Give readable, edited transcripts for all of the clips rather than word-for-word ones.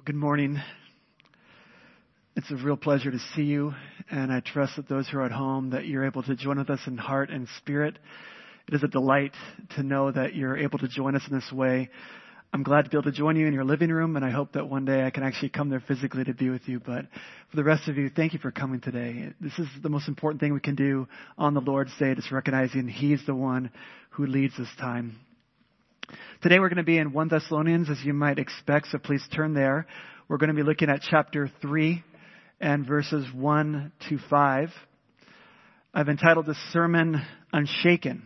Good morning. It's a real pleasure to see you, and I trust that those who are at home, that you're able to join with us in heart and spirit. It is a delight to know that you're able to join us in this way. I'm glad to be able to join you in your living room, and I hope that one day I can actually come there physically to be with you. But for the rest of you, thank you for coming today. This is the most important thing we can do on the Lord's Day, just recognizing He's the one who leads this time. Today we're going to be in 1 Thessalonians, as you might expect, so please turn there. We're going to be looking at chapter 3 and verses 1 to 5. I've entitled this sermon, Unshaken.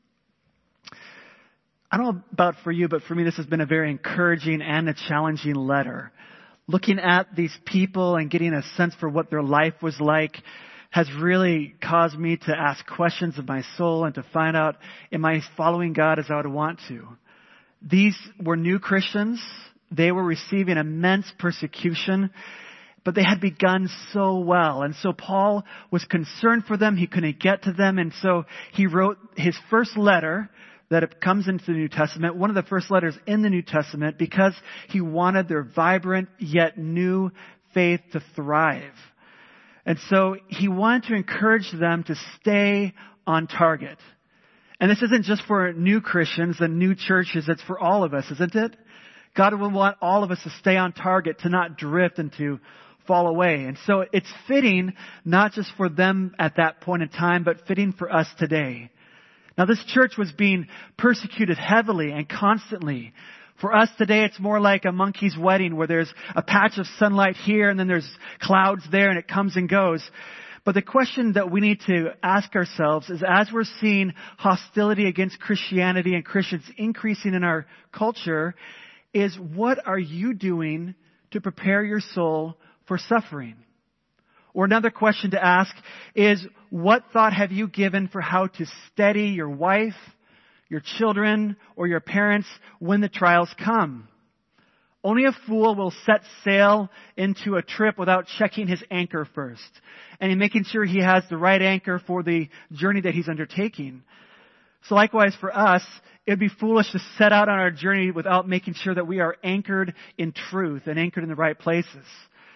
I don't know about for you, but for me this has been a very encouraging and a challenging letter. Looking at these people and getting a sense for what their life was like has really caused me to ask questions of my soul and to find out, am I following God as I would want to? These were new Christians. They were receiving immense persecution, but they had begun so well. And so Paul was concerned for them. He couldn't get to them. And so he wrote his first letter that comes into the New Testament, one of the first letters in the New Testament, because he wanted their vibrant yet new faith to thrive. And so he wanted to encourage them to stay on target. And this isn't just for new Christians and new churches, it's for all of us, isn't it? God will want all of us to stay on target, to not drift and to fall away. And so it's fitting, not just for them at that point in time, but fitting for us today. Now this church was being persecuted heavily and constantly. For us today, it's more like a monkey's wedding where there's a patch of sunlight here and then there's clouds there and it comes and goes. But the question that we need to ask ourselves is, as we're seeing hostility against Christianity and Christians increasing in our culture, is what are you doing to prepare your soul for suffering? Or another question to ask is, what thought have you given for how to steady your wife, your children, or your parents when the trials come? Only a fool will set sail into a trip without checking his anchor first and making sure he has the right anchor for the journey that he's undertaking. So likewise for us, it would be foolish to set out on our journey without making sure that we are anchored in truth and anchored in the right places.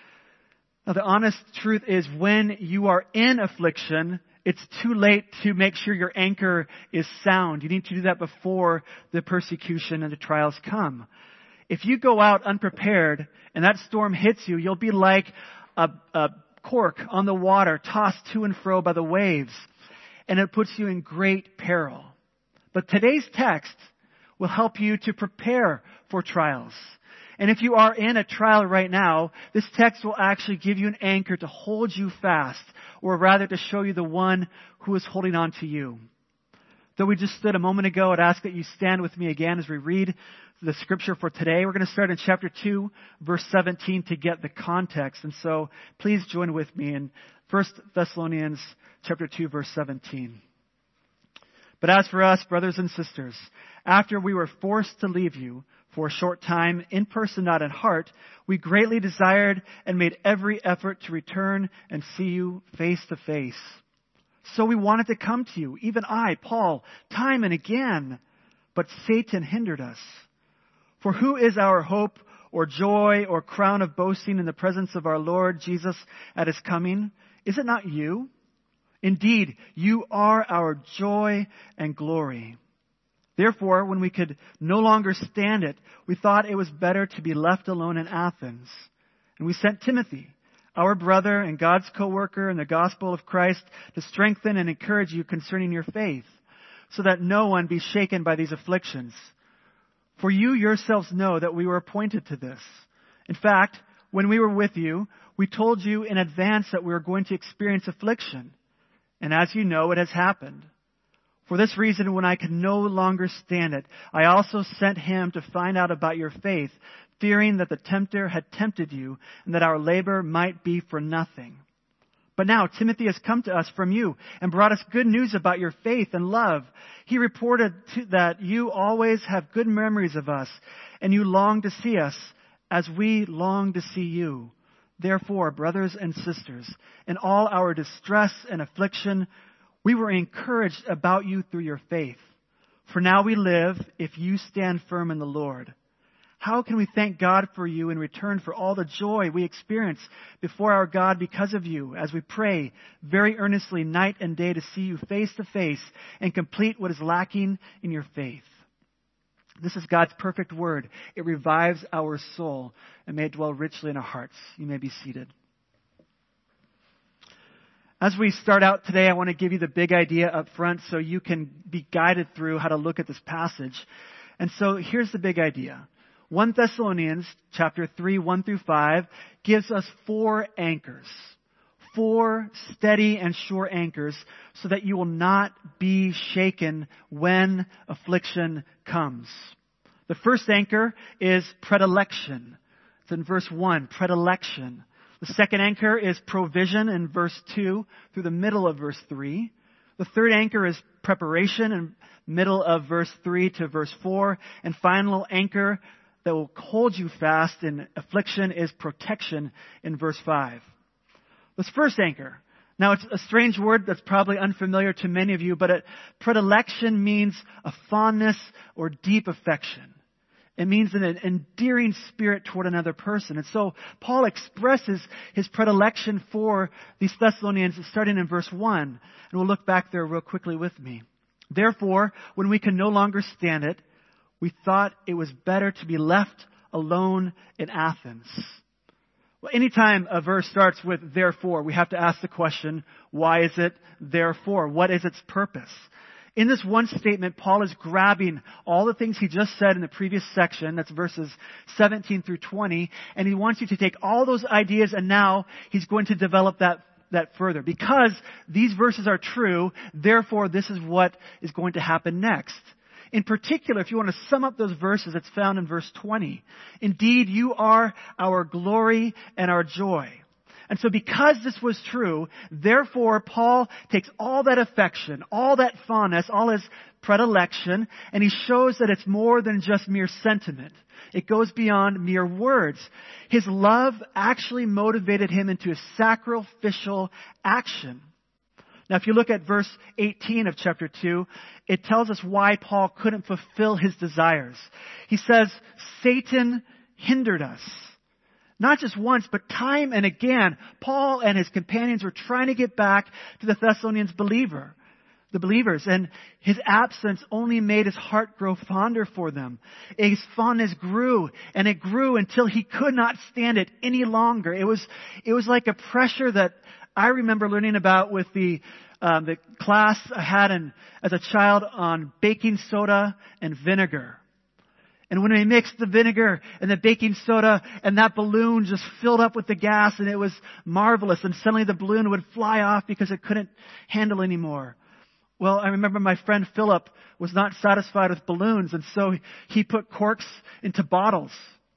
Now the honest truth is, when you are in affliction, it's too late to make sure your anchor is sound. You need to do that before the persecution and the trials come. If you go out unprepared and that storm hits you, you'll be like a cork on the water, tossed to and fro by the waves, and it puts you in great peril. But today's text will help you to prepare for trials. And if you are in a trial right now, this text will actually give you an anchor to hold you fast, or rather to show you the one who is holding on to you. Though we just stood a moment ago, I'd ask that you stand with me again as we read the scripture for today. We're going to start in chapter 2, verse 17 to get the context. And so please join with me in 1 Thessalonians chapter 2, verse 17. But as for us, brothers and sisters, after we were forced to leave you for a short time, in person, not in heart, we greatly desired and made every effort to return and see you face to face. So we wanted to come to you, even I, Paul, time and again, but Satan hindered us. For who is our hope or joy or crown of boasting in the presence of our Lord Jesus at His coming? Is it not you? Indeed, you are our joy and glory. Therefore, when we could no longer stand it, we thought it was better to be left alone in Athens. And we sent Timothy, our brother and God's co-worker in the gospel of Christ, to strengthen and encourage you concerning your faith, so that no one be shaken by these afflictions. For you yourselves know that we were appointed to this. In fact, when we were with you, we told you in advance that we were going to experience affliction. And as you know, it has happened. For this reason, when I could no longer stand it, I also sent him to find out about your faith, fearing that the tempter had tempted you and that our labor might be for nothing. But now Timothy has come to us from you and brought us good news about your faith and love. He reported that you always have good memories of us and you long to see us as we long to see you. Therefore, brothers and sisters, in all our distress and affliction, we were encouraged about you through your faith. For now we live if you stand firm in the Lord. How can we thank God for you in return for all the joy we experience before our God because of you, as we pray very earnestly night and day to see you face to face and complete what is lacking in your faith? This is God's perfect word. It revives our soul, and may it dwell richly in our hearts. You may be seated. As we start out today, I want to give you the big idea up front so you can be guided through how to look at this passage. And so here's the big idea. 1 Thessalonians chapter 3, 1 through 5 gives us 4 anchors. 4 steady and sure anchors so that you will not be shaken when affliction comes. The first anchor is predilection. It's in verse 1, predilection. The second anchor is provision in verse 2 through the middle of verse 3. The third anchor is preparation in middle of verse 3 to verse 4. And final anchor that will hold you fast in affliction is protection in verse 5. This first anchor. Now, it's a strange word that's probably unfamiliar to many of you, but predilection means a fondness or deep affection. It means an endearing spirit toward another person. And so Paul expresses his predilection for these Thessalonians starting in verse 1. And we'll look back there real quickly with me. Therefore, when we can no longer stand it, we thought it was better to be left alone in Athens. Well, anytime a verse starts with therefore, we have to ask the question, why is it therefore? What is its purpose? In this one statement, Paul is grabbing all the things he just said in the previous section, that's verses 17 through 20, and he wants you to take all those ideas and now he's going to develop that further. Because these verses are true, therefore this is what is going to happen next. In particular, if you want to sum up those verses, it's found in verse 20. Indeed, you are our glory and our joy. And so because this was true, therefore Paul takes all that affection, all that fondness, all his predilection, and he shows that it's more than just mere sentiment. It goes beyond mere words. His love actually motivated him into a sacrificial action. Now, if you look at verse 18 of chapter 2, it tells us why Paul couldn't fulfill his desires. He says, Satan hindered us. Not just once, but time and again, Paul and his companions were trying to get back to the Thessalonians the believers, and his absence only made his heart grow fonder for them. His fondness grew, and it grew until he could not stand it any longer. It was like a pressure that I remember learning about with the class I had as a child on baking soda and vinegar. And when we mixed the vinegar and the baking soda, and that balloon just filled up with the gas, and it was marvelous. And suddenly the balloon would fly off because it couldn't handle anymore. Well, I remember my friend Philip was not satisfied with balloons, and so he put corks into bottles.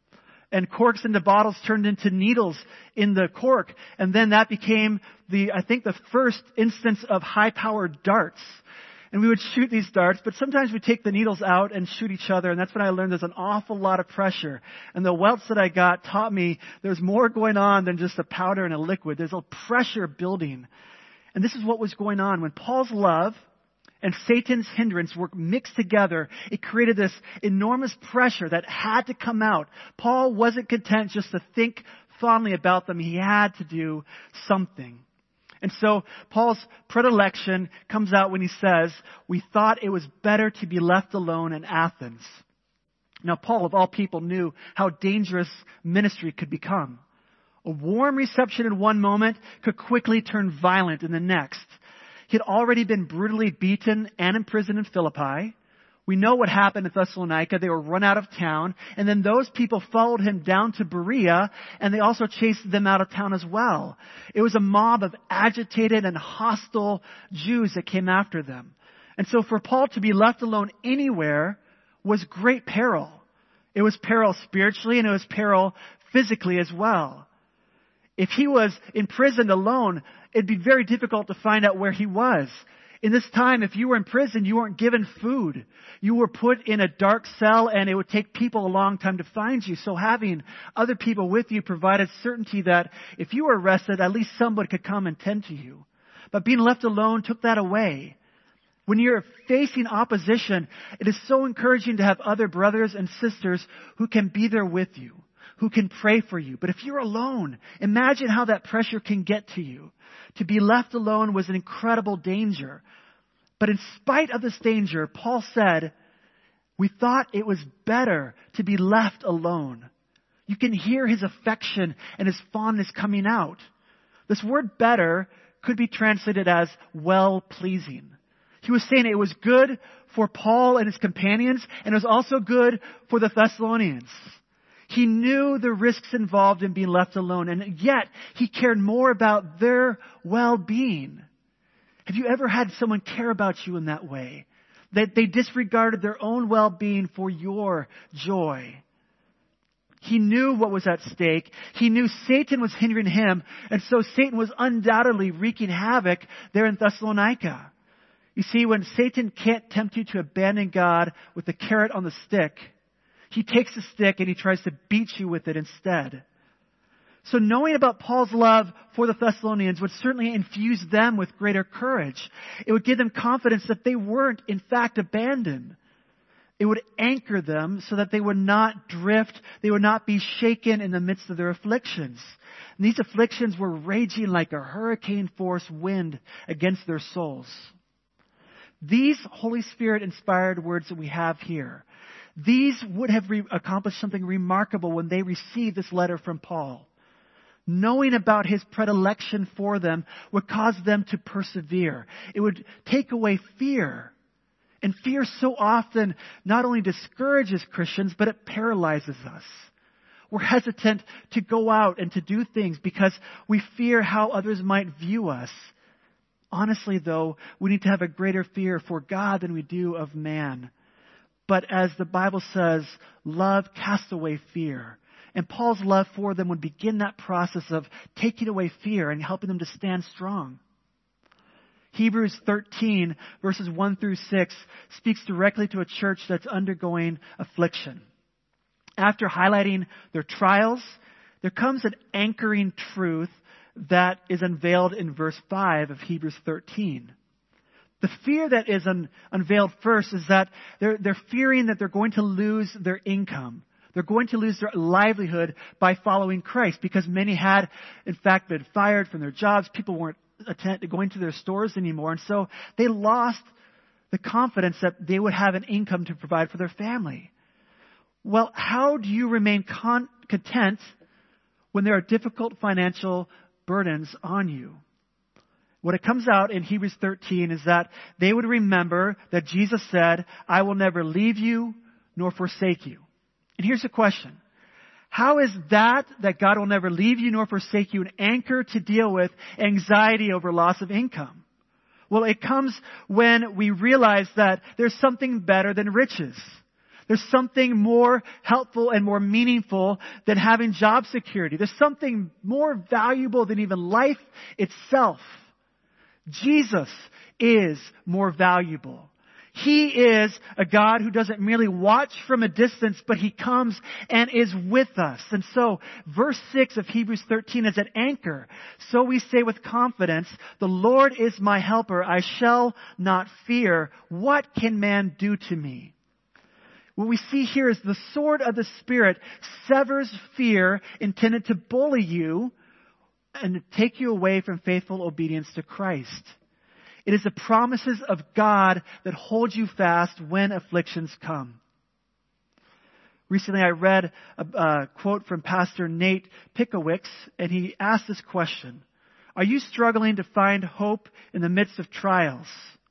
And corks into bottles turned into needles in the cork. And then that became the first instance of high-powered darts. And we would shoot these darts, but sometimes we'd take the needles out and shoot each other. And that's when I learned there's an awful lot of pressure. And the welts that I got taught me there's more going on than just a powder and a liquid. There's a pressure building. And this is what was going on. When Paul's love and Satan's hindrance were mixed together, it created this enormous pressure that had to come out. Paul wasn't content just to think fondly about them. He had to do something. And so Paul's predilection comes out when he says, we thought it was better to be left alone in Athens. Now, Paul, of all people, knew how dangerous ministry could become. A warm reception in one moment could quickly turn violent in the next. He had already been brutally beaten and imprisoned in Philippi. We know what happened at Thessalonica. They were run out of town. And then those people followed him down to Berea, and they also chased them out of town as well. It was a mob of agitated and hostile Jews that came after them. And so for Paul to be left alone anywhere was great peril. It was peril spiritually, and it was peril physically as well. If he was imprisoned alone, it'd be very difficult to find out where he was. In this time, if you were in prison, you weren't given food. You were put in a dark cell, and it would take people a long time to find you. So having other people with you provided certainty that if you were arrested, at least somebody could come and tend to you. But being left alone took that away. When you're facing opposition, it is so encouraging to have other brothers and sisters who can be there with you, who can pray for you. But if you're alone, imagine how that pressure can get to you. To be left alone was an incredible danger. But in spite of this danger, Paul said, we thought it was better to be left alone. You can hear his affection and his fondness coming out. This word better could be translated as well-pleasing. He was saying it was good for Paul and his companions, and it was also good for the Thessalonians. He knew the risks involved in being left alone, and yet he cared more about their well-being. Have you ever had someone care about you in that way? That they disregarded their own well-being for your joy. He knew what was at stake. He knew Satan was hindering him, and so Satan was undoubtedly wreaking havoc there in Thessalonica. You see, when Satan can't tempt you to abandon God with the carrot on the stick, he takes the stick and he tries to beat you with it instead. So knowing about Paul's love for the Thessalonians would certainly infuse them with greater courage. It would give them confidence that they weren't, in fact, abandoned. It would anchor them so that they would not drift, they would not be shaken in the midst of their afflictions. And these afflictions were raging like a hurricane-force wind against their souls. These Holy Spirit-inspired words that we have here, these would have accomplished something remarkable when they received this letter from Paul. Knowing about his predilection for them would cause them to persevere. It would take away fear. And fear so often not only discourages Christians, but it paralyzes us. We're hesitant to go out and to do things because we fear how others might view us. Honestly, though, we need to have a greater fear for God than we do of man. But as the Bible says, love casts away fear. And Paul's love for them would begin that process of taking away fear and helping them to stand strong. Hebrews 13, verses 1 through 6, speaks directly to a church that's undergoing affliction. After highlighting their trials, there comes an anchoring truth that is unveiled in verse 5 of Hebrews 13. The fear that is unveiled first is that they're fearing that they're going to lose their income. They're going to lose their livelihood by following Christ because many had, in fact, been fired from their jobs. People weren't going to their stores anymore. And so they lost the confidence that they would have an income to provide for their family. Well, how do you remain content when there are difficult financial burdens on you? What it comes out in Hebrews 13 is that they would remember that Jesus said, I will never leave you nor forsake you. And here's the question. How is that God will never leave you nor forsake you, an anchor to deal with anxiety over loss of income? Well, it comes when we realize that there's something better than riches. There's something more helpful and more meaningful than having job security. There's something more valuable than even life itself. Jesus is more valuable. He is a God who doesn't merely watch from a distance, but He comes and is with us. And so, verse 6 of Hebrews 13 is an anchor. So we say with confidence, the Lord is my helper. I shall not fear. What can man do to me? What we see here is the sword of the Spirit severs fear intended to bully you and to take you away from faithful obedience to Christ. It is the promises of God that hold you fast when afflictions come. Recently I read a quote from Pastor Nate Pickowicz, and he asked this question. Are you struggling to find hope in the midst of trials?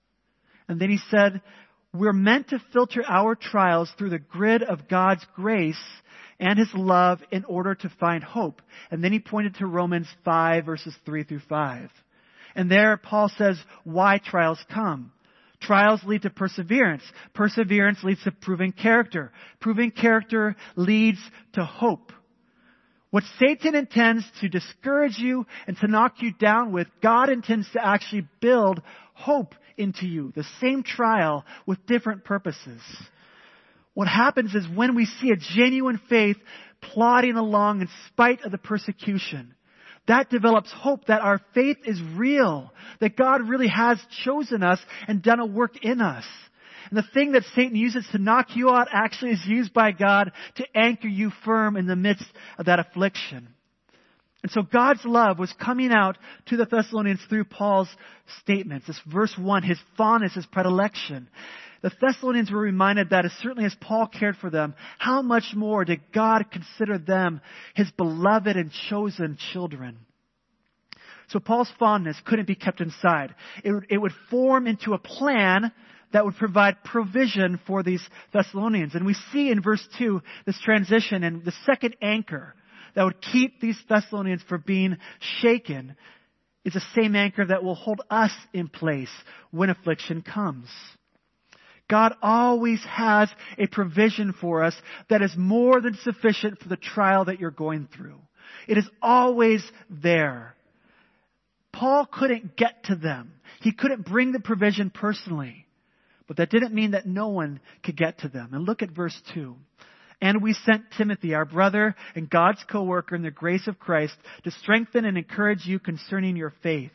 And then he said, we're meant to filter our trials through the grid of God's grace and His love in order to find hope. And then he pointed to Romans 5, verses 3 through 5. And there Paul says why trials come. Trials lead to perseverance. Perseverance leads to proven character. Proven character leads to hope. What Satan intends to discourage you and to knock you down with, God intends to actually build hope into you. The same trial with different purposes. What happens is when we see a genuine faith plodding along in spite of the persecution, That develops hope that our faith is real, that God really has chosen us and done a work in us. And the thing that Satan uses to knock you out actually is used by God to anchor you firm in the midst of that affliction. And so God's love was coming out to the Thessalonians through Paul's statements. This verse 1, his fondness, his predilection. The Thessalonians were reminded that as certainly as Paul cared for them, how much more did God consider them his beloved and chosen children? So Paul's fondness couldn't be kept inside. It would form into a plan that would provide provision for these Thessalonians. And we see in verse 2 this transition, and the second anchor that would keep these Thessalonians from being shaken is the same anchor that will hold us in place when affliction comes. God always has a provision for us that is more than sufficient for the trial that you're going through. It is always there. Paul couldn't get to them. He couldn't bring the provision personally. But that didn't mean that no one could get to them. And look at verse 2. And we sent Timothy, our brother and God's co-worker in the grace of Christ, to strengthen and encourage you concerning your faith.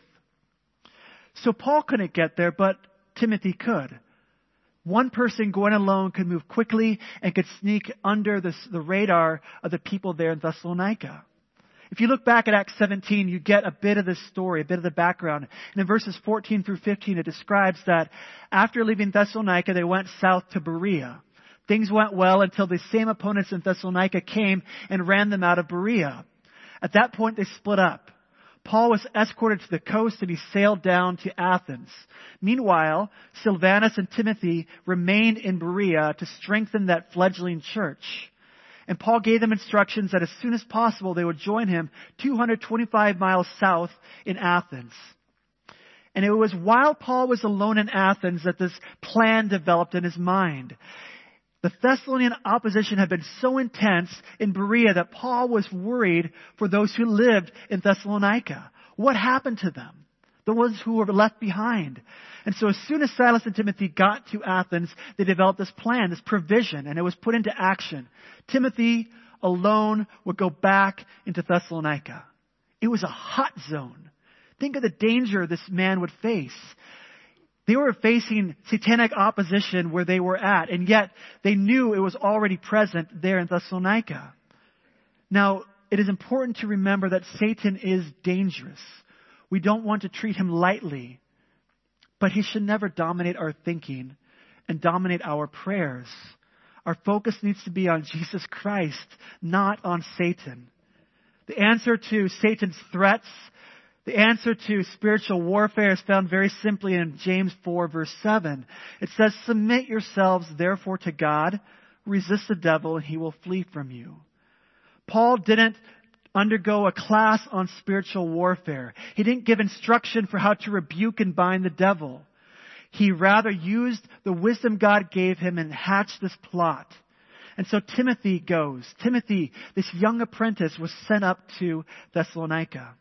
So Paul couldn't get there, but Timothy could. One person going alone could move quickly and could sneak under the radar of the people there in Thessalonica. If you look back at Acts 17, you get a bit of this story, a bit of the background. And in verses 14 through 15, it describes that after leaving Thessalonica, they went south to Berea. Things went well until the same opponents in Thessalonica came and ran them out of Berea. At that point, they split up. Paul was escorted to the coast and he sailed down to Athens. Meanwhile, Silvanus and Timothy remained in Berea to strengthen that fledgling church. And Paul gave them instructions that as soon as possible they would join him 225 miles south in Athens. And it was while Paul was alone in Athens that this plan developed in his mind. The Thessalonian opposition had been so intense in Berea that Paul was worried for those who lived in Thessalonica. What happened to them? The ones who were left behind. And so as soon as Silas and Timothy got to Athens, they developed this plan, this provision, and it was put into action. Timothy alone would go back into Thessalonica. It was a hot zone. Think of the danger this man would face. They were facing satanic opposition where they were at, and yet they knew it was already present there in Thessalonica. Now, it is important to remember that Satan is dangerous. We don't want to treat him lightly, but he should never dominate our thinking and dominate our prayers. Our focus needs to be on Jesus Christ, not on Satan. The answer to Satan's threats, the answer to spiritual warfare is found very simply in James 4, verse 7. It says, "Submit yourselves therefore to God, resist the devil, and he will flee from you." Paul didn't undergo a class on spiritual warfare. He didn't give instruction for how to rebuke and bind the devil. He rather used the wisdom God gave him and hatched this plot. And so Timothy goes. Timothy, this young apprentice, was sent up to Thessalonica.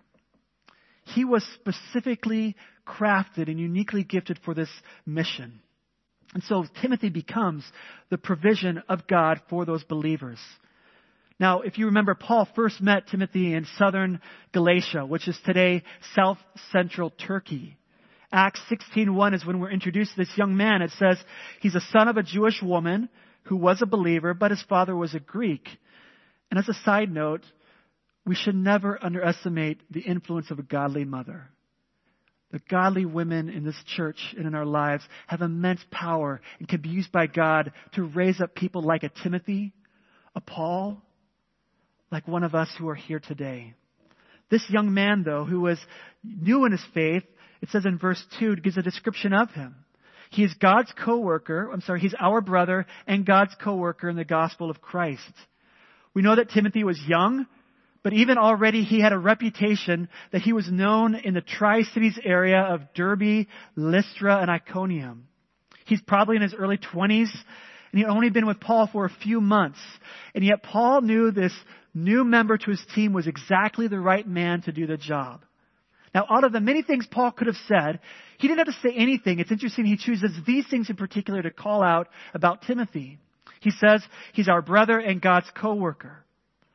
He was specifically crafted and uniquely gifted for this mission. And so Timothy becomes the provision of God for those believers. Now, if you remember, Paul first met Timothy in southern Galatia, which is today south-central Turkey. Acts 16:1 is when we're introduced to this young man. It says he's a son of a Jewish woman who was a believer, but his father was a Greek. And as a side note, we should never underestimate the influence of a godly mother. The godly women in this church and in our lives have immense power and can be used by God to raise up people like a Timothy, a Paul, like one of us who are here today. This young man, though, who was new in his faith, it says in verse 2, it gives a description of him. He is God's co-worker. He's our brother and God's co-worker in the gospel of Christ. We know that Timothy was young, but even already he had a reputation that he was known in the Tri-Cities area of Derbe, Lystra, and Iconium. He's probably in his early 20s, and he had only been with Paul for a few months. And yet Paul knew this new member to his team was exactly the right man to do the job. Now, out of the many things Paul could have said, he didn't have to say anything. It's interesting, he chooses these things in particular to call out about Timothy. He says he's our brother and God's co-worker.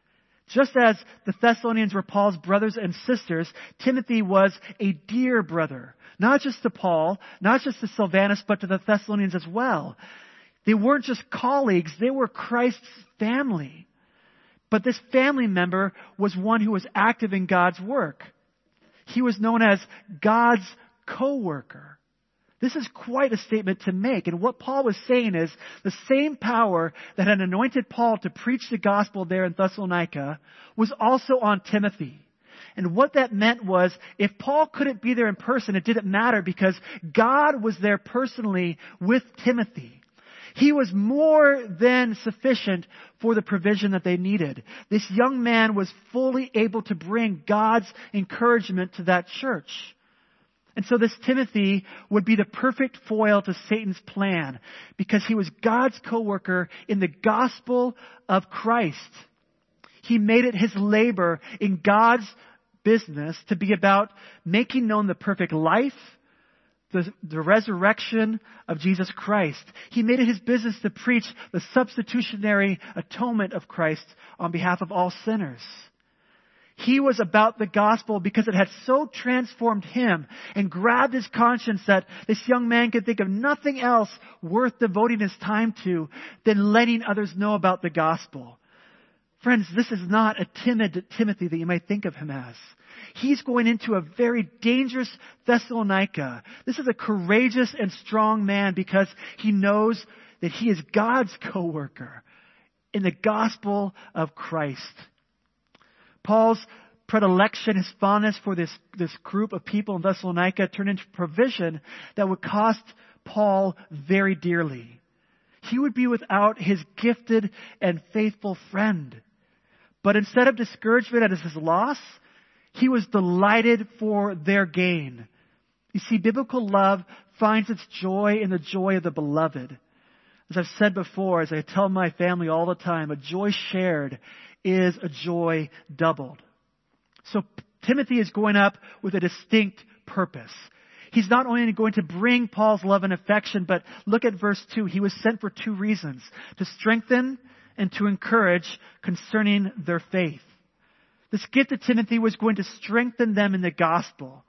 Just as the Thessalonians were Paul's brothers and sisters, Timothy was a dear brother. Not just to Paul, not just to Silvanus, but to the Thessalonians as well. They weren't just colleagues, they were Christ's family. But this family member was one who was active in God's work. He was known as God's co-worker. This is quite a statement to make. And what Paul was saying is the same power that had anointed Paul to preach the gospel there in Thessalonica was also on Timothy. And what that meant was if Paul couldn't be there in person, it didn't matter because God was there personally with Timothy. He was more than sufficient for the provision that they needed. This young man was fully able to bring God's encouragement to that church. And so this Timothy would be the perfect foil to Satan's plan because he was God's co-worker in the gospel of Christ. He made it his labor in God's business to be about making known the perfect life, the resurrection of Jesus Christ. He made it his business to preach the substitutionary atonement of Christ on behalf of all sinners. He was about the gospel because it had so transformed him and grabbed his conscience that this young man could think of nothing else worth devoting his time to than letting others know about the gospel. Friends, this is not a timid Timothy that you might think of him as. He's going into a very dangerous Thessalonica. This is a courageous and strong man because he knows that he is God's co-worker in the gospel of Christ. Paul's predilection, his fondness for this group of people in Thessalonica turned into provision that would cost Paul very dearly. He would be without his gifted and faithful friend. But instead of discouragement at his loss, he was delighted for their gain. You see, biblical love finds its joy in the joy of the beloved. As I've said before, as I tell my family all the time, a joy shared is a joy doubled. So Timothy is going up with a distinct purpose. He's not only going to bring Paul's love and affection, but look at verse 2. He was sent for two reasons: to strengthen and to encourage concerning their faith. This gift to Timothy was going to strengthen them in the gospel.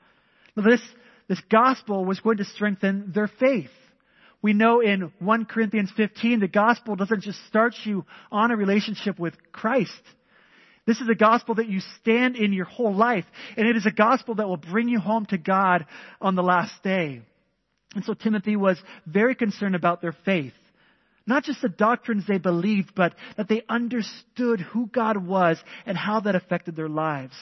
This gospel was going to strengthen their faith. We know in 1 Corinthians 15, the gospel doesn't just start you on a relationship with Christ. This is a gospel that you stand in your whole life. And it is a gospel that will bring you home to God on the last day. And so Timothy was very concerned about their faith. Not just the doctrines they believed, but that they understood who God was and how that affected their lives.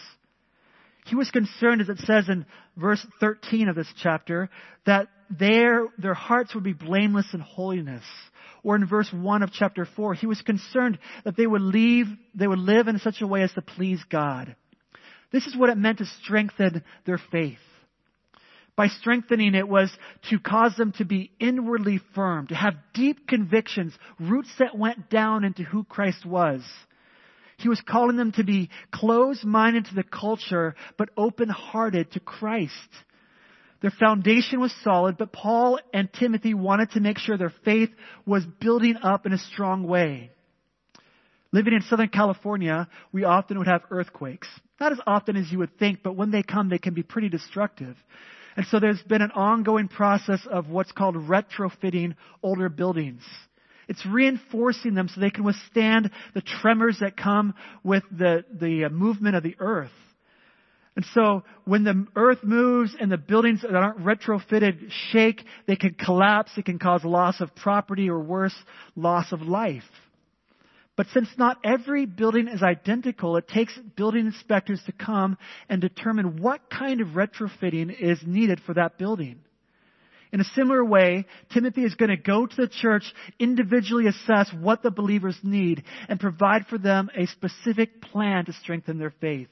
He was concerned, as it says in verse 13 of this chapter, that their hearts would be blameless in holiness. Or in verse 1 of chapter 4, he was concerned that they would live in such a way as to please God. This is what it meant to strengthen their faith. By strengthening it was to cause them to be inwardly firm, to have deep convictions, roots that went down into who Christ was. He was calling them to be closed-minded to the culture, but open-hearted to Christ. Their foundation was solid, but Paul and Timothy wanted to make sure their faith was building up in a strong way. Living in Southern California, we often would have earthquakes. Not as often as you would think, but when they come, they can be pretty destructive. And so there's been an ongoing process of what's called retrofitting older buildings. It's reinforcing them so they can withstand the tremors that come with the movement of the earth. And so when the earth moves and the buildings that aren't retrofitted shake, they can collapse. It can cause loss of property or worse, loss of life. But since not every building is identical, it takes building inspectors to come and determine what kind of retrofitting is needed for that building. In a similar way, Timothy is going to go to the church, individually assess what the believers need, and provide for them a specific plan to strengthen their faith.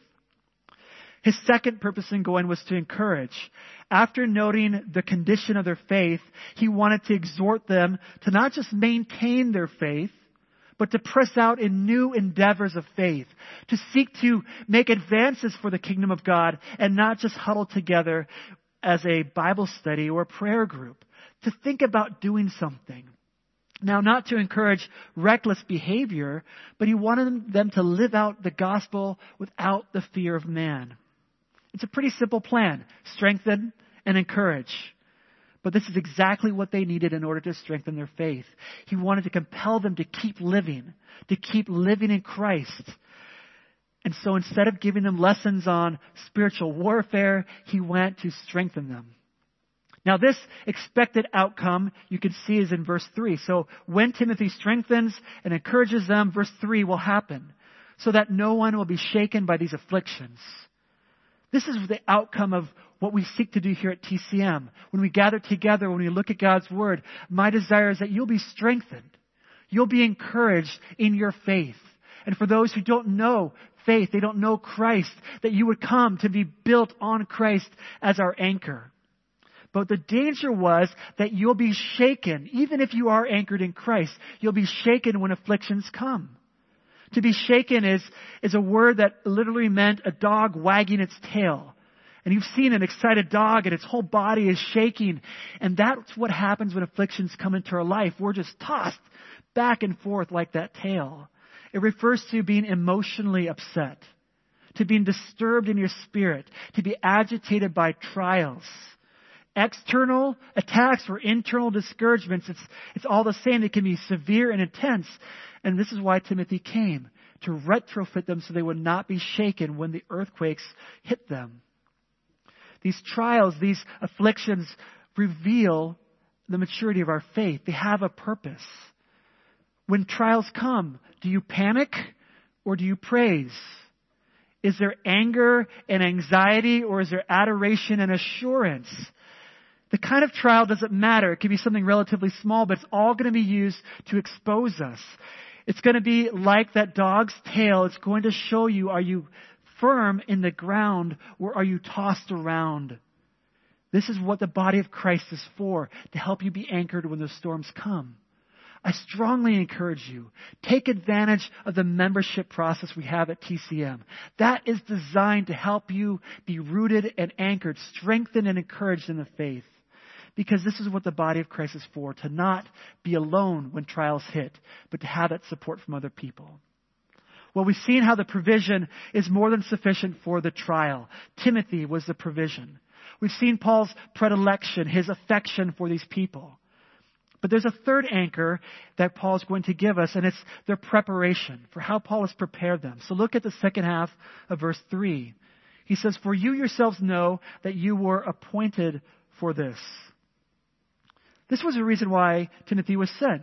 His second purpose in going was to encourage. After noting the condition of their faith, he wanted to exhort them to not just maintain their faith, but to press out in new endeavors of faith, to seek to make advances for the kingdom of God and not just huddle together as a Bible study or prayer group, to think about doing something. Now, not to encourage reckless behavior, but he wanted them to live out the gospel without the fear of man. It's a pretty simple plan. Strengthen and encourage. But this is exactly what they needed in order to strengthen their faith. He wanted to compel them to keep living in Christ. And so instead of giving them lessons on spiritual warfare, he went to strengthen them. Now, this expected outcome you can see is in verse 3. So when Timothy strengthens and encourages them, verse 3 will happen, so that no one will be shaken by these afflictions. This is the outcome of what we seek to do here at TCM. When we gather together, when we look at God's Word, my desire is that you'll be strengthened. You'll be encouraged in your faith. And for those who don't know faith, they don't know Christ, that you would come to be built on Christ as our anchor. But the danger was that you'll be shaken. Even if you are anchored in Christ, you'll be shaken when afflictions come. To be shaken is a word that literally meant a dog wagging its tail. And you've seen an excited dog and its whole body is shaking. And that's what happens when afflictions come into our life. We're just tossed back and forth like that tail. It refers to being emotionally upset, to being disturbed in your spirit, to be agitated by trials. External attacks or internal discouragements, it's all the same. It can be severe and intense. And this is why Timothy came, to retrofit them so they would not be shaken when the earthquakes hit them. These trials, these afflictions reveal the maturity of our faith. They have a purpose. When trials come, do you panic or do you praise? Is there anger and anxiety, or is there adoration and assurance? The kind of trial doesn't matter. It can be something relatively small, but it's all going to be used to expose us. It's going to be like that dog's tail. It's going to show you, are you firm in the ground or are you tossed around? This is what the body of Christ is for, to help you be anchored when the storms come. I strongly encourage you, take advantage of the membership process we have at TCM. That is designed to help you be rooted and anchored, strengthened and encouraged in the faith. Because this is what the body of Christ is for, to not be alone when trials hit, but to have that support from other people. Well, we've seen how the provision is more than sufficient for the trial. Timothy was the provision. We've seen Paul's predilection, his affection for these people. But there's a third anchor that Paul's going to give us, and it's their preparation, for how Paul has prepared them. So look at the second half of verse 3. He says, "For you yourselves know that you were appointed for this." This was the reason why Timothy was sent.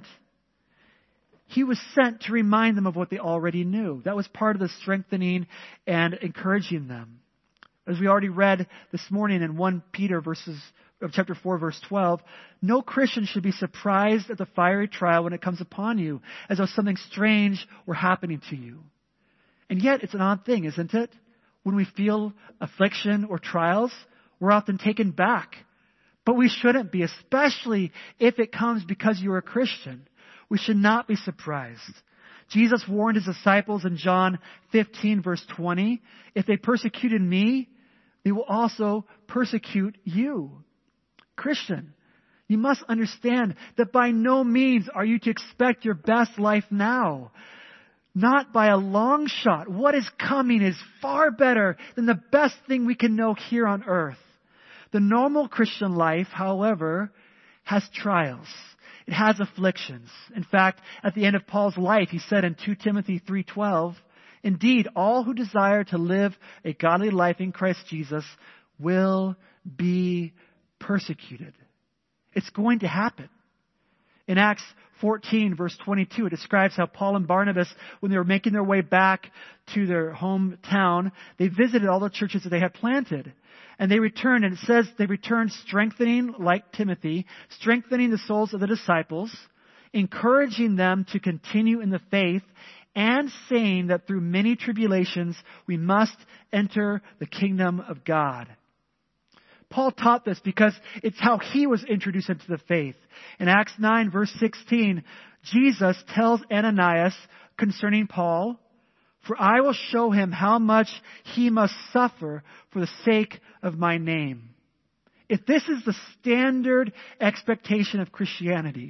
He was sent to remind them of what they already knew. That was part of the strengthening and encouraging them. As we already read this morning in 1 Peter chapter 4, verse 12, no Christian should be surprised at the fiery trial when it comes upon you, as though something strange were happening to you. And yet, it's an odd thing, isn't it? When we feel affliction or trials, we're often taken back. But we shouldn't be, especially if it comes because you're a Christian. We should not be surprised. Jesus warned his disciples in John 15, verse 20, if they persecuted me, they will also persecute you. Christian, you must understand that by no means are you to expect your best life now. Not by a long shot. What is coming is far better than the best thing we can know here on earth. The normal Christian life, however, has trials. It has afflictions. In fact, at the end of Paul's life, he said in 2 Timothy 3:12, "Indeed, all who desire to live a godly life in Christ Jesus will be persecuted." It's going to happen. In Acts 14, verse 22, it describes how Paul and Barnabas, when they were making their way back to their hometown, they visited all the churches that they had planted. And they returned, and it says they returned strengthening, like Timothy, strengthening the souls of the disciples, encouraging them to continue in the faith, and saying that through many tribulations we must enter the kingdom of God. Paul taught this because it's how he was introduced into the faith. In Acts 9, verse 16, Jesus tells Ananias concerning Paul, "For I will show him how much he must suffer for the sake of my name." If this is the standard expectation of Christianity,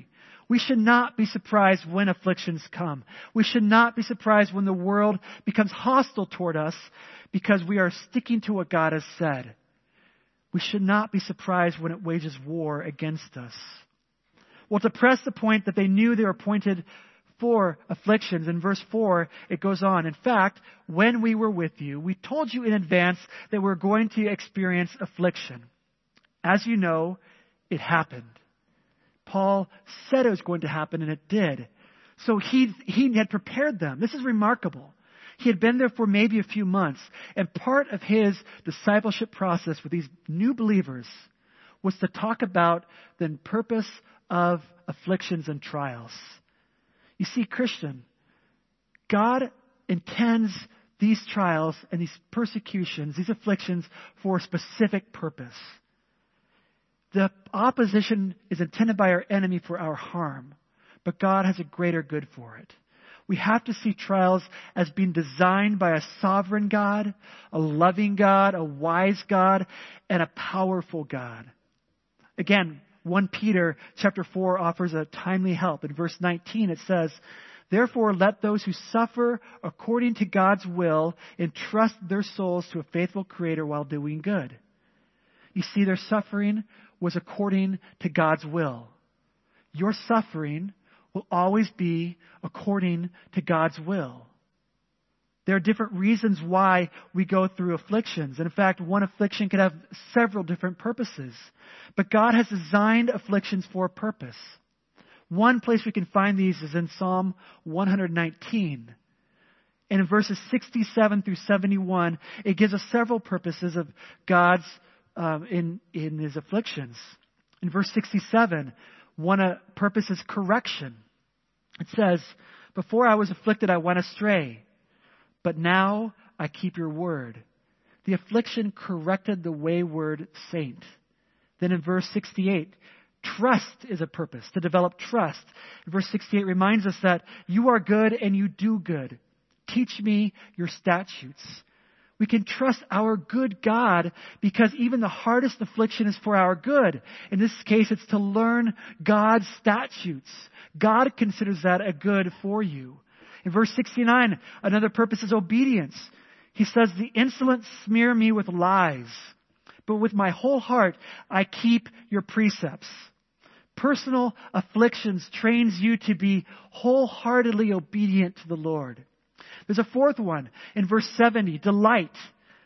We should not be surprised when afflictions come. We should not be surprised when the world becomes hostile toward us because we are sticking to what God has said. We should not be surprised when it wages war against us. Well, to press the point that they knew they were appointed for afflictions, in verse 4, it goes on. In fact, when we were with you, we told you in advance that we're going to experience affliction. As you know, it happened. Paul said it was going to happen, and it did. So he had prepared them. This is remarkable. He had been there for maybe a few months, and part of his discipleship process with these new believers was to talk about the purpose of afflictions and trials. You see, Christian, God intends these trials and these persecutions, these afflictions, for a specific purpose. The opposition is intended by our enemy for our harm, but God has a greater good for it. We have to see trials as being designed by a sovereign God, a loving God, a wise God, and a powerful God. Again, 1 Peter chapter 4 offers a timely help. In verse 19 it says, "Therefore let those who suffer according to God's will entrust their souls to a faithful Creator while doing good." You see, their suffering was according to God's will. Your suffering will always be according to God's will. There are different reasons why we go through afflictions. In fact, one affliction could have several different purposes. But God has designed afflictions for a purpose. One place we can find these is in Psalm 119. And in verses 67 through 71, it gives us several purposes of God's in his afflictions. In verse 67, one purpose is correction. It says, "Before I was afflicted, I went astray, but now I keep your word." The affliction corrected the wayward saint. Then in verse 68, trust is a purpose, to develop trust. Verse 68 reminds us that you are good and you do good. Teach me your statutes. We can trust our good God because even the hardest affliction is for our good. In this case, it's to learn God's statutes. God considers that a good for you. In verse 69, another purpose is obedience. He says, "The insolent smear me with lies, but with my whole heart I keep your precepts." Personal afflictions trains you to be wholeheartedly obedient to the Lord. There's a fourth one in verse 70, delight.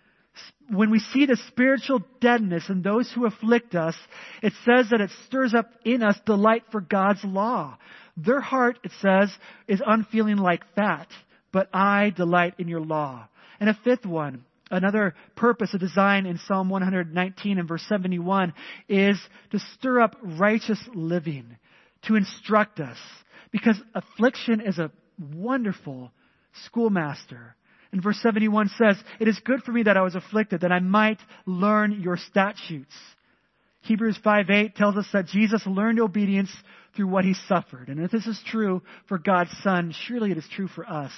When we see the spiritual deadness in those who afflict us, it says that it stirs up in us delight for God's law. Their heart, it says, is unfeeling like fat, but I delight in your law. And a fifth one, another purpose, a design in Psalm 119 and verse 71 is to stir up righteous living, to instruct us. Because affliction is a wonderful schoolmaster. And verse 71 says, "It is good for me that I was afflicted, that I might learn your statutes." Hebrews 5:8 tells us that Jesus learned obedience through what he suffered. And if this is true for God's Son, surely it is true for us.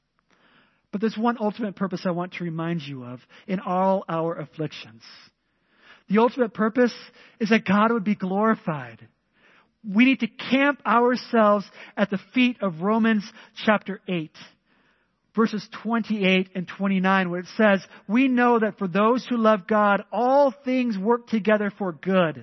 But there's one ultimate purpose I want to remind you of in all our afflictions. The ultimate purpose is that God would be glorified. We need to camp ourselves at the feet of Romans chapter 8. Verses 28 and 29, where it says, "We know that for those who love God, all things work together for good."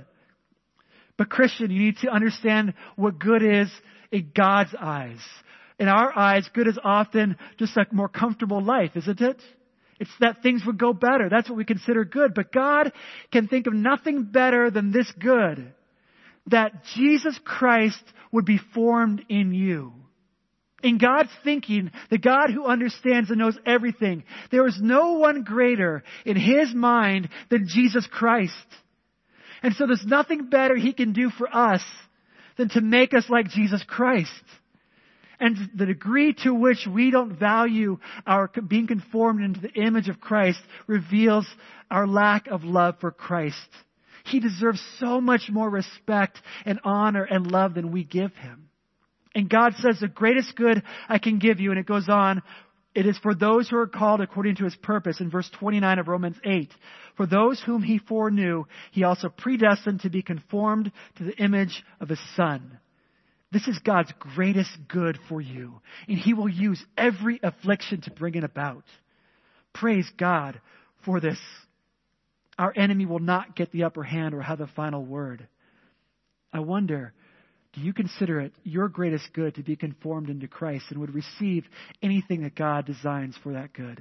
But Christian, you need to understand what good is in God's eyes. In our eyes, good is often just a more comfortable life, isn't it? It's that things would go better. That's what we consider good. But God can think of nothing better than this good. That Jesus Christ would be formed in you. In God's thinking, the God who understands and knows everything, there is no one greater in His mind than Jesus Christ. And so there's nothing better He can do for us than to make us like Jesus Christ. And the degree to which we don't value our being conformed into the image of Christ reveals our lack of love for Christ. He deserves so much more respect and honor and love than we give Him. And God says, "The greatest good I can give you," and it goes on, "it is for those who are called according to His purpose." In verse 29 of Romans 8, "For those whom He foreknew, He also predestined to be conformed to the image of His Son." This is God's greatest good for you, and He will use every affliction to bring it about. Praise God for this. Our enemy will not get the upper hand or have the final word. I wonder, do you consider it your greatest good to be conformed into Christ and would receive anything that God designs for that good?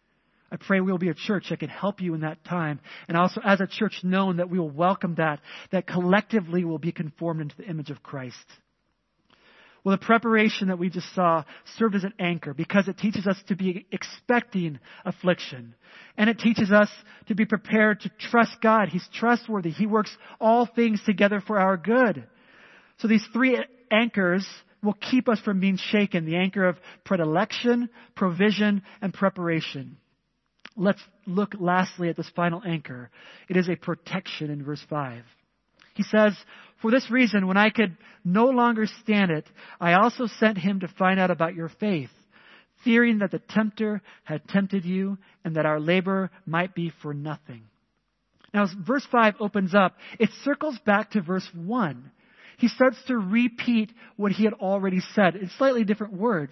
I pray we will be a church that can help you in that time, and also as a church known that we will welcome that collectively will be conformed into the image of Christ. Well, the preparation that we just saw served as an anchor because it teaches us to be expecting affliction. And it teaches us to be prepared to trust God. He's trustworthy. He works all things together for our good. So these three anchors will keep us from being shaken. The anchor of predilection, provision, and preparation. Let's look lastly at this final anchor. It is a protection in verse 5. He says, "For this reason, when I could no longer stand it, I also sent him to find out about your faith, fearing that the tempter had tempted you and that our labor might be for nothing." Now, as verse 5 opens up, it circles back to verse 1. He starts to repeat what he had already said in slightly different words.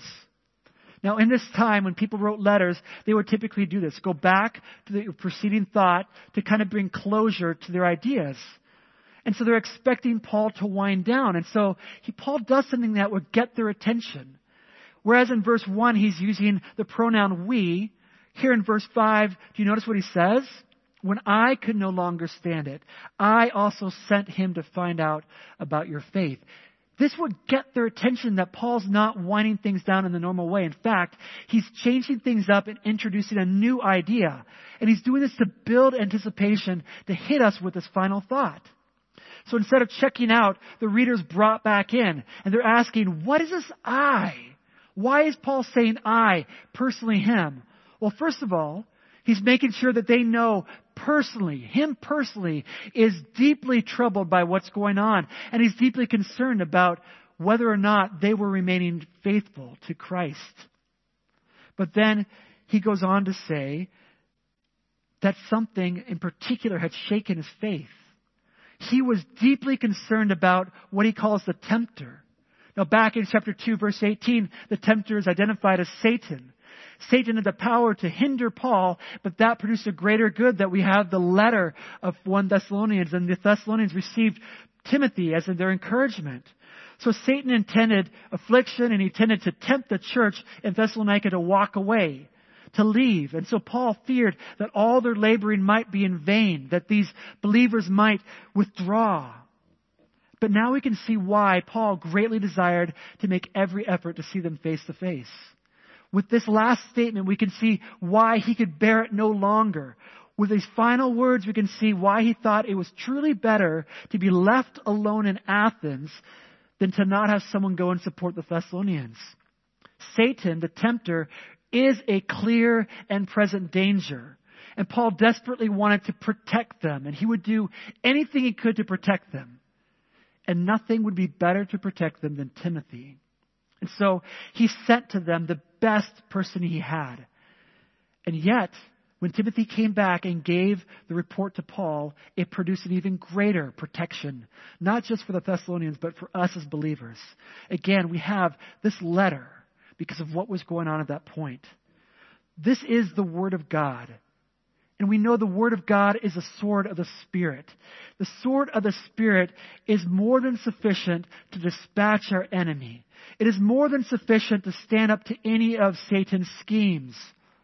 Now, in this time, when people wrote letters, they would typically do this. Go back to the preceding thought to kind of bring closure to their ideas. And so they're expecting Paul to wind down. And so Paul does something that would get their attention. Whereas in verse 1, he's using the pronoun we. Here in verse 5, do you notice what he says? When I could no longer stand it, I also sent him to find out about your faith. This would get their attention that Paul's not winding things down in the normal way. In fact, he's changing things up and introducing a new idea. And he's doing this to build anticipation to hit us with this final thought. So instead of checking out, the reader's brought back in. And they're asking, what is this I? Why is Paul saying I, personally him? Well, first of all, he's making sure that they know personally, him personally, is deeply troubled by what's going on. And he's deeply concerned about whether or not they were remaining faithful to Christ. But then he goes on to say that something in particular had shaken his faith. He was deeply concerned about what he calls the tempter. Now back in chapter 2, verse 18, the tempter is identified as Satan. Satan had the power to hinder Paul, but that produced a greater good that we have the letter of 1 Thessalonians, and the Thessalonians received Timothy as their encouragement. So Satan intended affliction, and he intended to tempt the church in Thessalonica to walk away, to leave. And so Paul feared that all their laboring might be in vain, that these believers might withdraw. But now we can see why Paul greatly desired to make every effort to see them face to face. With this last statement, we can see why he could bear it no longer. With these final words, we can see why he thought it was truly better to be left alone in Athens than to not have someone go and support the Thessalonians. Satan, the tempter, is a clear and present danger. And Paul desperately wanted to protect them, and he would do anything he could to protect them. And nothing would be better to protect them than Timothy. And so he sent to them the best person he had. And yet, when Timothy came back and gave the report to Paul, it produced an even greater protection, not just for the Thessalonians, but for us as believers. Again, we have this letter because of what was going on at that point. This is the Word of God. And we know the Word of God is a sword of the Spirit. The sword of the Spirit is more than sufficient to dispatch our enemy. It is more than sufficient to stand up to any of Satan's schemes.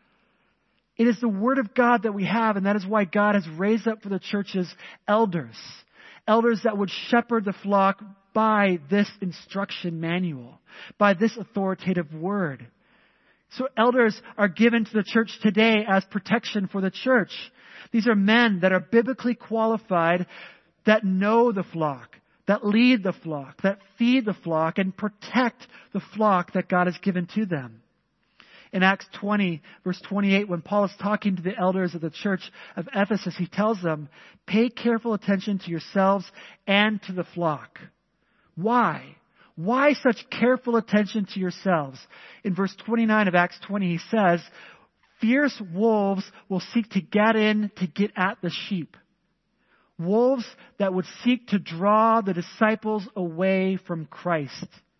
It is the Word of God that we have, and that is why God has raised up for the churches elders. Elders that would shepherd the flock by this instruction manual, by this authoritative Word. So elders are given to the church today as protection for the church. These are men that are biblically qualified, that know the flock, that lead the flock, that feed the flock, and protect the flock that God has given to them. In Acts 20, verse 28, when Paul is talking to the elders of the church of Ephesus, he tells them, pay careful attention to yourselves and to the flock. Why? Why such careful attention to yourselves? In verse 29 of Acts 20, he says, fierce wolves will seek to get in to get at the sheep. Wolves that would seek to draw the disciples away from Christ.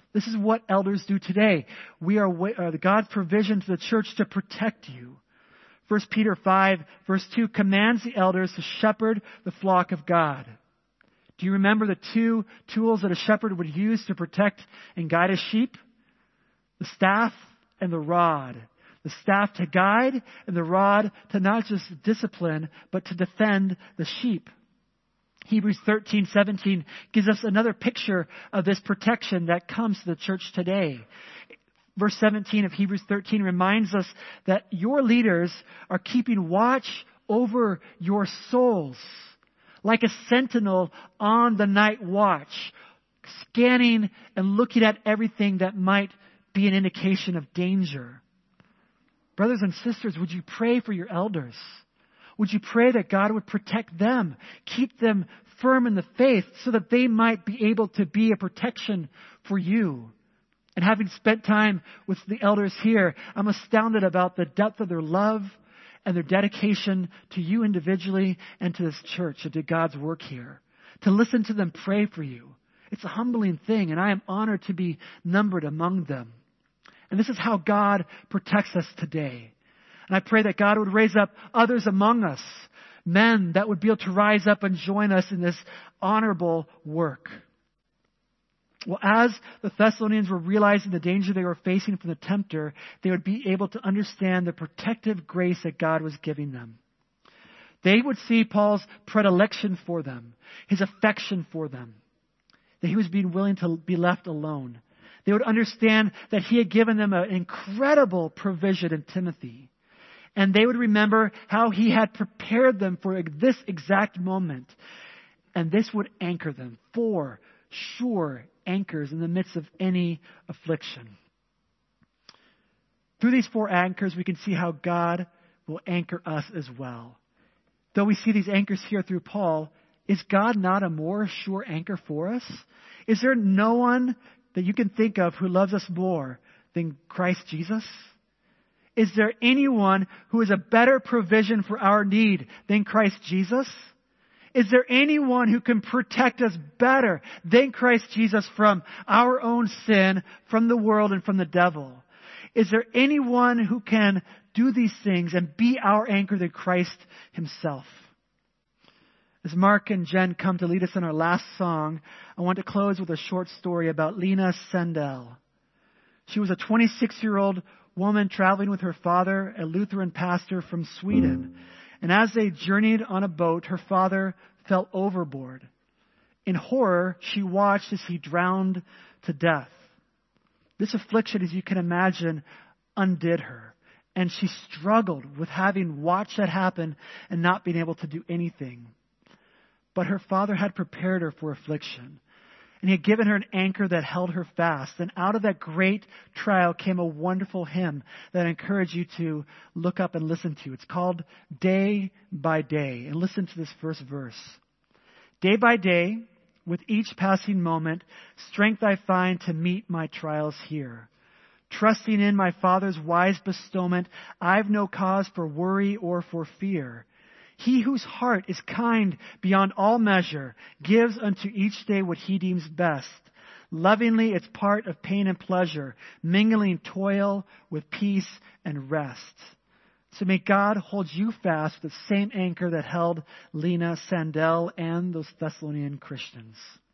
This is what elders do today. We are God's provision to the church to protect you. 1 Peter 5, verse 2 commands the elders to shepherd the flock of God. Do you remember the two tools that a shepherd would use to protect and guide his sheep? The staff and the rod. The staff to guide and the rod to not just discipline, but to defend the sheep. Hebrews 13:17 gives us another picture of this protection that comes to the church today. Verse 17 of Hebrews 13 reminds us that your leaders are keeping watch over your souls, like a sentinel on the night watch, scanning and looking at everything that might be an indication of danger. Brothers and sisters, would you pray for your elders? Would you pray that God would protect them, keep them firm in the faith so that they might be able to be a protection for you? And having spent time with the elders here, I'm astounded about the depth of their love and their dedication to you individually and to this church and to God's work here. To listen to them pray for you. It's a humbling thing, and I am honored to be numbered among them. And this is how God protects us today. And I pray that God would raise up others among us, men that would be able to rise up and join us in this honorable work. Well, as the Thessalonians were realizing the danger they were facing from the tempter, they would be able to understand the protective grace that God was giving them. They would see Paul's predilection for them, his affection for them, that he was being willing to be left alone. They would understand that he had given them an incredible provision in Timothy. And they would remember how he had prepared them for this exact moment. And this would anchor them, for sure anchors in the midst of any affliction. Through these four anchors, we can see how God will anchor us as well. Though we see these anchors here through Paul, is God not a more sure anchor for us? Is there no one that you can think of who loves us more than Christ Jesus? Is there anyone who is a better provision for our need than Christ Jesus? Is there anyone who can protect us better than Christ Jesus from our own sin, from the world, and from the devil? Is there anyone who can do these things and be our anchor than Christ himself? As Mark and Jen come to lead us in our last song, I want to close with a short story about Lena Sandell. She was a 26-year-old woman traveling with her father, a Lutheran pastor from Sweden. And as they journeyed on a boat, her father fell overboard. In horror, she watched as he drowned to death. This affliction, as you can imagine, undid her. And she struggled with having watched that happen and not being able to do anything. But her father had prepared her for affliction. And he had given her an anchor that held her fast. And out of that great trial came a wonderful hymn that I encourage you to look up and listen to. It's called Day by Day. And listen to this first verse. Day by day, with each passing moment, strength I find to meet my trials here. Trusting in my Father's wise bestowment, I've no cause for worry or for fear. He whose heart is kind beyond all measure gives unto each day what he deems best. Lovingly, it's part of pain and pleasure, mingling toil with peace and rest. So may God hold you fast with the same anchor that held Lena Sandell and those Thessalonian Christians.